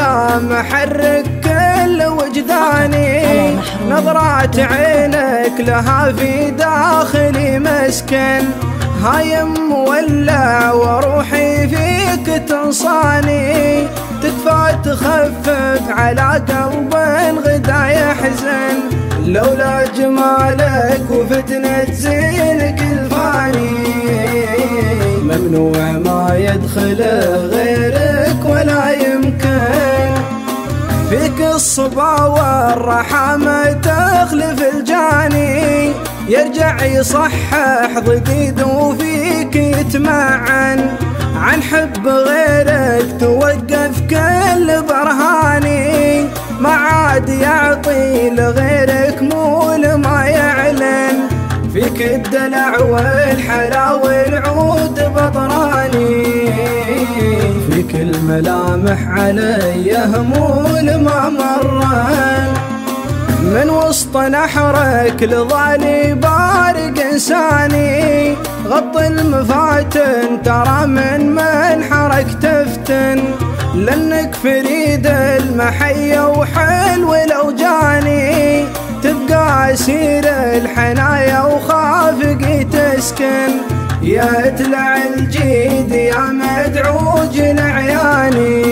ضريا محرك كل وجداني، نظرات عينك لها في داخلي مسكن، هايم مولع وروحي فيك تنصاني، تكفى تخفف على قلب غدا يحزن، لولا جمالك وفتنة زينك الفاني، ممنوع ما يدخله غيرك ولا يمكن، فيك الصبا والرحمة تخلف الجاني، يرجع يصحح ضديد وفيك يتمعن، عن حب غيرك توقف كل برهاني، ما عاد يعطي لغيرك مول ما يعلن، فيك الدلع والحلا والعود بطراني، فيك الملامح علي همول ما مرن، من وسط نحرك لظالي بارق انساني، غط المفاتن ترى من منحرك تفتن، لانك فريد المحية وحلو لو جاني، تبقى اسير الحنايا وخافقي تسكن، يا اتلع الجيد يا مدعوج لعياني،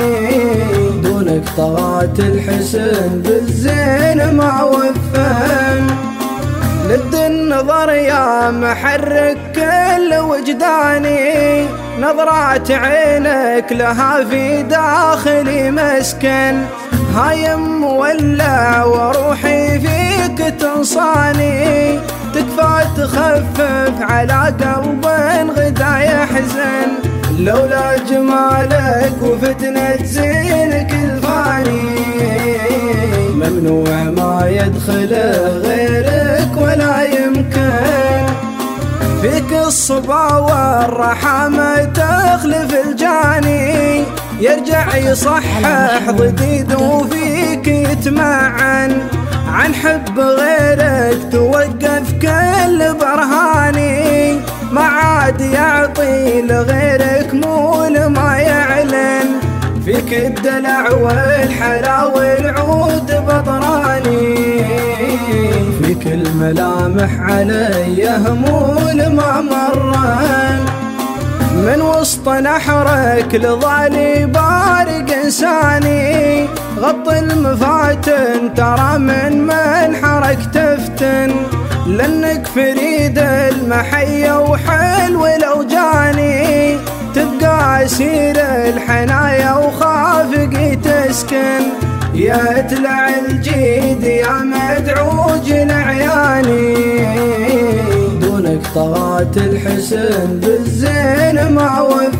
دونك طغات الحسن بالزين ما وفن، لد النظر يا محرك كل وجداني، نظرات عينك لها في داخلي مسكن، هايم مولع وروحي فيك تنصاني، تكفى تخفف على قلب غدا يحزن، لولا جمالك وفتنة زينك الفاني، ممنوع ما يدخله غيرك ولا يمكن، فيك الصبا والرحمة تخلف الجاني، يرجع يصحح ضديد وفيك يتمعن، عن حب غيرك توقف كل برهاني، ما عاد يعطي لغيرك مول ما يعلن، فيك الدلع والحلا والعود بطراني، فيك الملامح علي همول ما مرن، من وسط نحرك لظالي بارق انساني، غط المفاتن ترى من منحرك تفتن، لانك فريد المحية وحلو لو جاني، تبقى اسير الحنايا وخافقي تسكن، يا اتلع الجيد يا مدعوج لعياني، دونك طغات الحسن بالزين ما وفن.